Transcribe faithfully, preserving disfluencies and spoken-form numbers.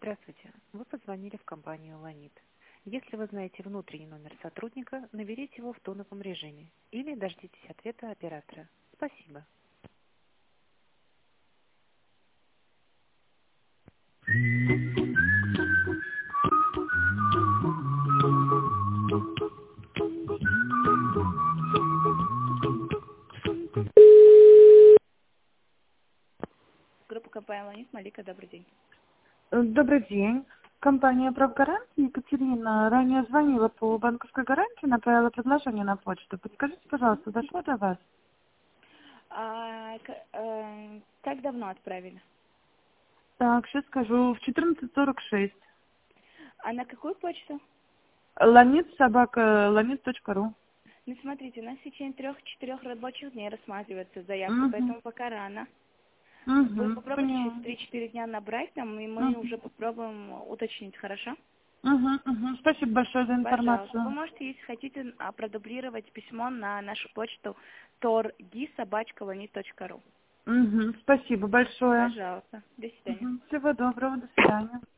Здравствуйте. Вы позвонили в компанию «Ланит». Если вы знаете внутренний номер сотрудника, наберите его в тоновом режиме или дождитесь ответа оператора. Спасибо. Группа компании «Ланит», Малика, добрый день. Добрый день. Компания «Правгарант». Екатерина ранее звонила по банковской гарантии, направила предложение на почту. Подскажите, пожалуйста, дошло до вас? А, к- э, как давно отправили? Так, сейчас скажу. В четырнадцать сорок шесть. А на какую почту? Ланит собака ланит точка ру. Ну, смотрите, у нас в течение трех-четырех рабочих дней рассматривается заявка, Угу. поэтому пока рано. Вы Угу. попробуйте через Поняла. три-четыре дня набрать там, и мы Угу. уже попробуем уточнить, хорошо? Угу. Угу. Спасибо большое за Пожалуйста. Вы информацию. можете, если хотите, а, продублировать письмо на нашу почту торги собачка ланит точка ру. Угу. Спасибо большое. Пожалуйста. До свидания. Угу. Всего доброго. До свидания.